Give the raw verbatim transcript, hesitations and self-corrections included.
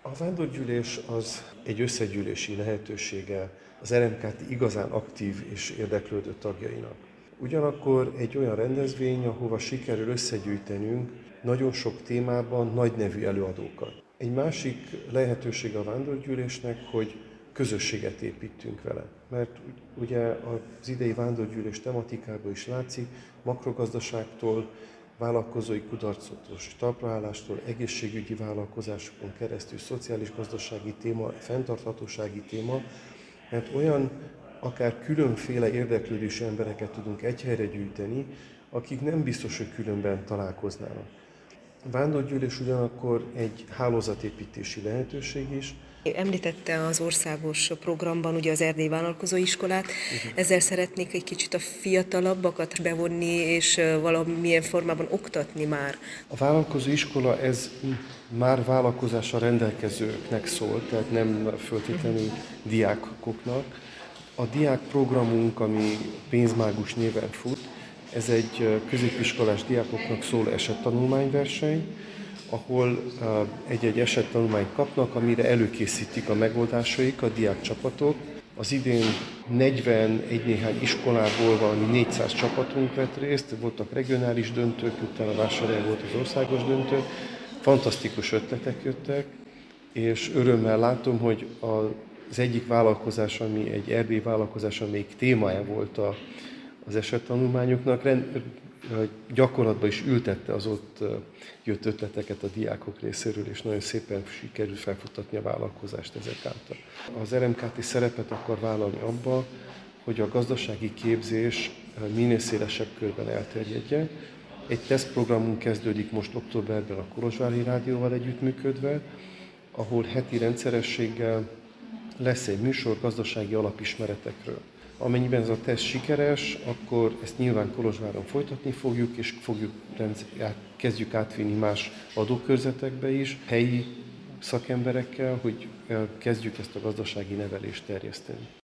A vándorgyűlés az egy összegyűlési lehetősége az er em ká té igazán aktív és érdeklődő tagjainak. Ugyanakkor egy olyan rendezvény, ahova sikerül összegyűjtenünk nagyon sok témában nagy nevű előadókat. Egy másik lehetősége a vándorgyűlésnek, hogy közösséget építünk vele. Mert ugye az idei vándorgyűlés tematikából is látszik, makrogazdaságtól, vállalkozói kudarcotól, talpraállástól, egészségügyi vállalkozásokon keresztül, szociális-gazdasági téma, fenntarthatósági téma, mert olyan akár különféle érdeklődésű embereket tudunk egy helyre gyűjteni, akik nem biztos, hogy különben találkoznának. A vándorgyűlés ugyanakkor egy hálózatépítési lehetőség is. Említette az országos programban ugye az Erdélyi Vállalkozóiskolát, uh-huh. Ezzel szeretnék egy kicsit a fiatalabbakat bevonni és valamilyen formában oktatni már. A vállalkozóiskola ez már vállalkozással rendelkezőknek szól, tehát nem föltétlenül uh-huh. diákoknak. A diákprogramunk, ami pénzmágus néven fut, ez egy középiskolás diákoknak szóló esettanulmányverseny, ahol egy-egy esettanulmányt kapnak, amire előkészítik a megoldásaik a diákcsapatok. Az idén negyvenegy néhány iskolából valami négyszáz csapatunk vett részt, voltak regionális döntők, utána vásárhelyen volt az országos döntő. Fantasztikus ötletek jöttek, és örömmel látom, hogy az egyik vállalkozás, ami egy erdélyi vállalkozás, amelyik témája volt a, az esettanulmányoknak, gyakorlatban is ültette az ott jött ötleteket a diákok részéről, és nagyon szépen sikerült felfuttatni a vállalkozást ezek által. Az er em ká té szerepet akar vállalni abba, hogy a gazdasági képzés minél szélesebb körben elterjedjen. Egy tesztprogramunk kezdődik most októberben a Kolozsvári Rádióval együttműködve, ahol heti rendszerességgel lesz egy műsor gazdasági alapismeretekről. Amennyiben ez a teszt sikeres, akkor ezt nyilván Kolozsváron folytatni fogjuk, és fogjuk, kezdjük átvinni más adókörzetekbe is, helyi szakemberekkel, hogy kezdjük ezt a gazdasági nevelést terjeszteni.